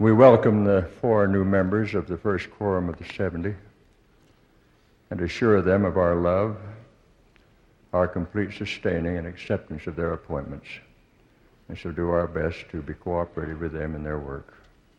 We welcome the 4 new members of the first quorum of the 70 and assure them of our love, our complete sustaining and acceptance of their appointments, and shall do our best to be cooperative with them in their work.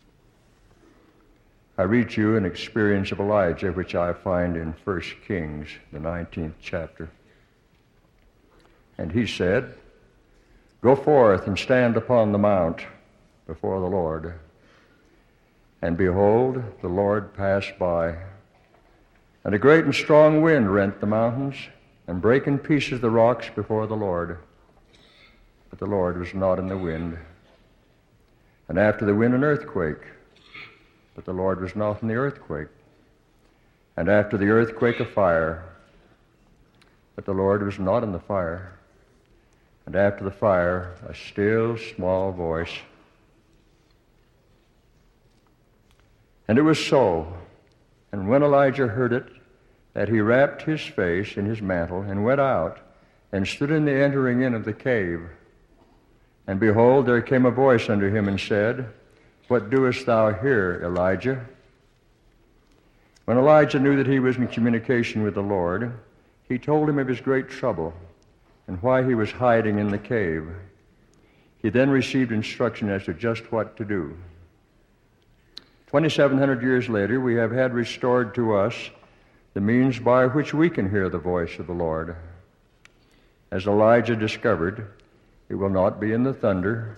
I read to you an experience of Elijah which I find in 1 Kings, the 19th chapter. And he said, "Go forth and stand upon the mount before the Lord. And behold, the Lord passed by, and a great and strong wind rent the mountains, and brake in pieces the rocks before the Lord. But the Lord was not in the wind. And after the wind an earthquake, but the Lord was not in the earthquake. And after the earthquake a fire, but the Lord was not in the fire. And after the fire a still small voice. And it was so, and when Elijah heard it, that he wrapped his face in his mantle, and went out, and stood in the entering in of the cave. And behold, there came a voice unto him, and said, What doest thou here, Elijah? When Elijah knew that he was in communication with the Lord, he told him of his great trouble, and why he was hiding in the cave. He then received instruction as to just what to do. 2,700 years later, we have had restored to us the means by which we can hear the voice of the Lord. As Elijah discovered, it will not be in the thunder,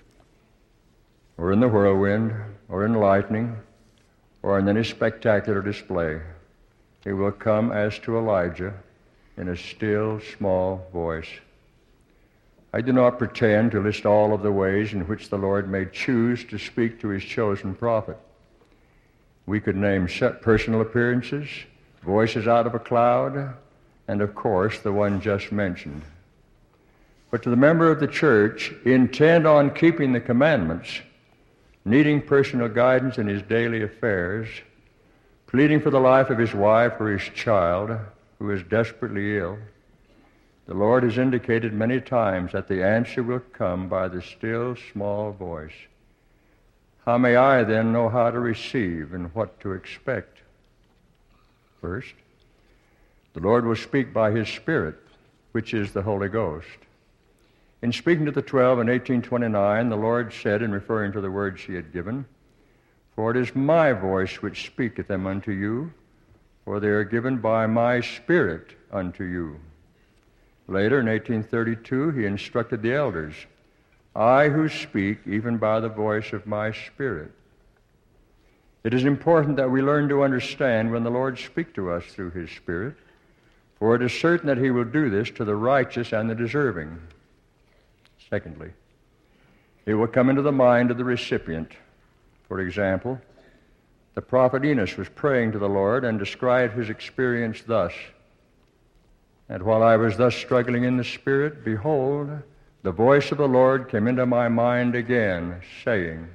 or in the whirlwind, or in lightning, or in any spectacular display. It will come as to Elijah in a still, small voice. I do not pretend to list all of the ways in which the Lord may choose to speak to his chosen prophet. We could name personal appearances, voices out of a cloud, and of course the one just mentioned. But to the member of the church intent on keeping the commandments, needing personal guidance in his daily affairs, pleading for the life of his wife or his child who is desperately ill, the Lord has indicated many times that the answer will come by the still small voice. How may I then know how to receive and what to expect? First, the Lord will speak by his Spirit, which is the Holy Ghost. In speaking to the 12 in 1829, the Lord said, in referring to the words he had given, For it is my voice which speaketh them unto you, for they are given by my Spirit unto you. Later, in 1832, he instructed the elders, I who speak even by the voice of my Spirit. It is important that we learn to understand when the Lord speaks to us through his Spirit, for it is certain that he will do this to the righteous and the deserving. Secondly, it will come into the mind of the recipient. For example, the prophet Enos was praying to the Lord and described his experience thus, And while I was thus struggling in the Spirit, behold, the voice of the Lord came into my mind again, saying,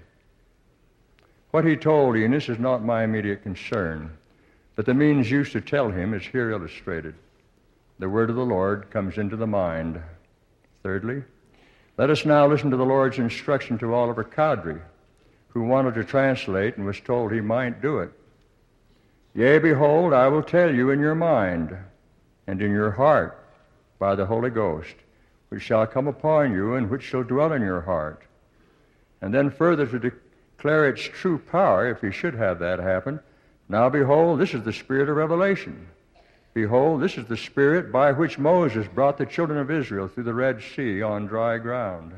What he told Enos is not my immediate concern, but the means used to tell him is here illustrated. The word of the Lord comes into the mind. Thirdly, let us now listen to the Lord's instruction to Oliver Cowdery, who wanted to translate and was told he might do it. Yea, behold, I will tell you in your mind and in your heart by the Holy Ghost, which shall come upon you and which shall dwell in your heart. And then further to declare its true power, if you should have that happen, now behold, this is the spirit of revelation. Behold, this is the spirit by which Moses brought the children of Israel through the Red Sea on dry ground.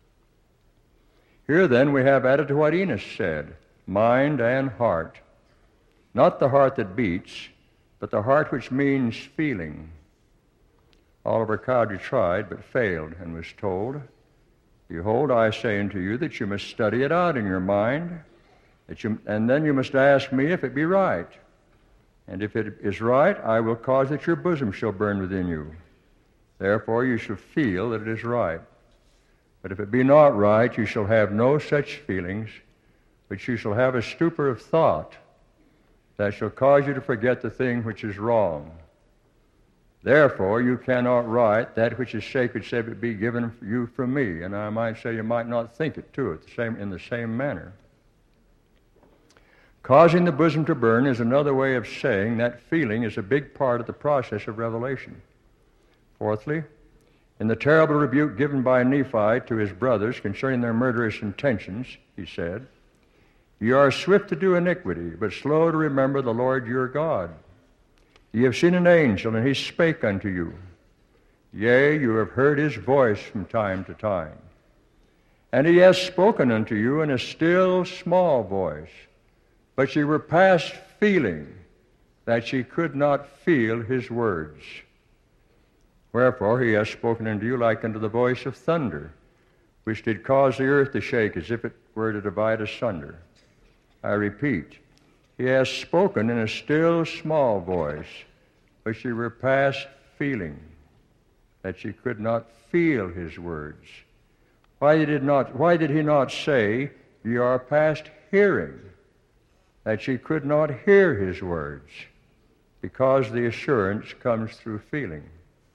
Here then we have added to what Enos said, mind and heart. Not the heart that beats, but the heart which means feeling. Oliver Cowdery tried, but failed, and was told, Behold, I say unto you that you must study it out in your mind, and then you must ask me if it be right. And if it is right, I will cause that your bosom shall burn within you. Therefore you shall feel that it is right. But if it be not right, you shall have no such feelings, but you shall have a stupor of thought that shall cause you to forget the thing which is wrong. Therefore you cannot write that which is sacred, save it be given you from me. And I might say you might not think it too in the same manner. Causing the bosom to burn is another way of saying that feeling is a big part of the process of revelation. Fourthly, in the terrible rebuke given by Nephi to his brothers concerning their murderous intentions, he said, "Ye are swift to do iniquity, but slow to remember the Lord your God. Ye have seen an angel, and he spake unto you. Yea, you have heard his voice from time to time. And he has spoken unto you in a still small voice, but ye were past feeling, that ye could not feel his words. Wherefore he has spoken unto you like unto the voice of thunder, which did cause the earth to shake as if it were to divide asunder. I repeat, he has spoken in a still small voice, but ye were past feeling, that ye could not feel his words. Why did he not say, ye are past hearing, that ye could not hear his words? Because the assurance comes through feeling.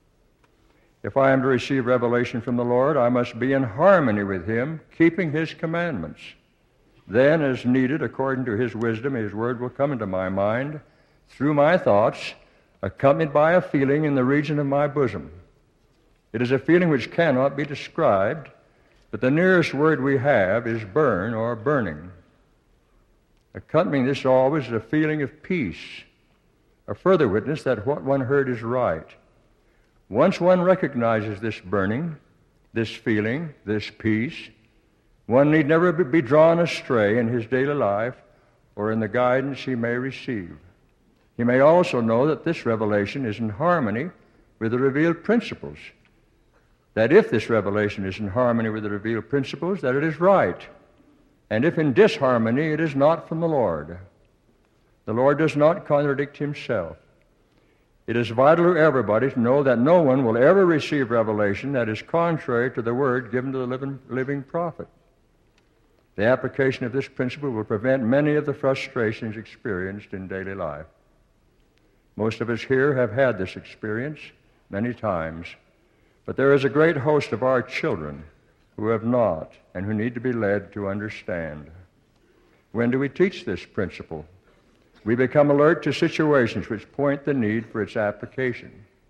If I am to receive revelation from the Lord, I must be in harmony with him, keeping his commandments. Then, as needed, according to his wisdom, his word will come into my mind through my thoughts, accompanied by a feeling in the region of my bosom. It is a feeling which cannot be described, but the nearest word we have is burn or burning. Accompanying this always is a feeling of peace, a further witness that what one heard is right. Once one recognizes this burning, this feeling, this peace, one need never be drawn astray in his daily life or in the guidance he may receive. He may also know that this revelation is in harmony with the revealed principles, that if this revelation is in harmony with the revealed principles, that it is right, and if in disharmony, it is not from the Lord. The Lord does not contradict himself. It is vital to everybody to know that no one will ever receive revelation that is contrary to the word given to the living prophet. The application of this principle will prevent many of the frustrations experienced in daily life. Most of us here have had this experience many times, but there is a great host of our children who have not and who need to be led to understand. When do we teach this principle? We become alert to situations which point the need for its application.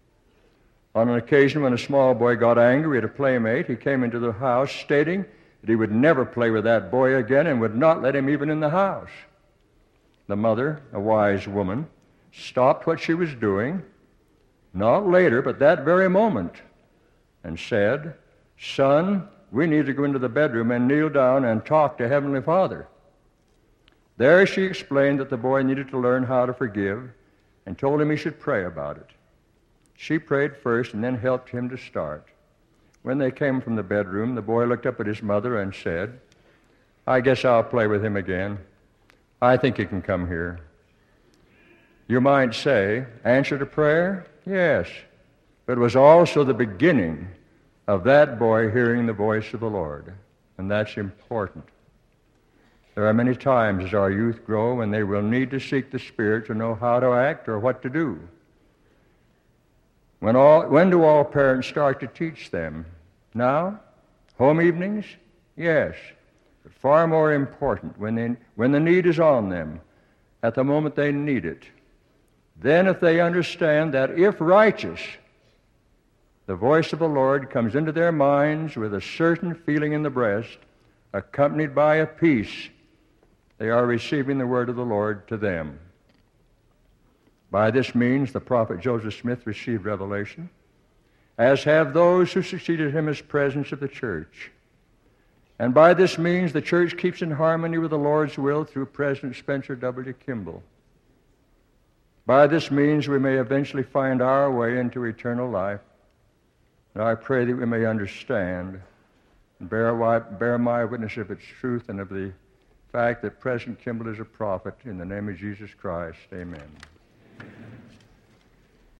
On an occasion when a small boy got angry at a playmate, he came into the house stating that he would never play with that boy again and would not let him even in the house. The mother, a wise woman, stopped what she was doing, not later, but that very moment, and said, "Son, we need to go into the bedroom and kneel down and talk to Heavenly Father." There she explained that the boy needed to learn how to forgive and told him he should pray about it. She prayed first and then helped him to start. When they came from the bedroom, the boy looked up at his mother and said, "I guess I'll play with him again. I think he can come here." You might say, answer to prayer? Yes. But it was also the beginning of that boy hearing the voice of the Lord, and that's important. There are many times as our youth grow when they will need to seek the Spirit to know how to act or what to do. When do all parents start to teach them? Now? Home evenings? Yes. But far more important, when the need is on them, at the moment they need it. Then if they understand that if righteous, the voice of the Lord comes into their minds with a certain feeling in the breast, accompanied by a peace, they are receiving the word of the Lord to them. By this means, the prophet Joseph Smith received revelation, as have those who succeeded him as presidents of the church. And by this means, the church keeps in harmony with the Lord's will through President Spencer W. Kimball. By this means, we may eventually find our way into eternal life. And I pray that we may understand and bear my witness of its truth and of the fact that President Kimball is a prophet. In the name of Jesus Christ, amen.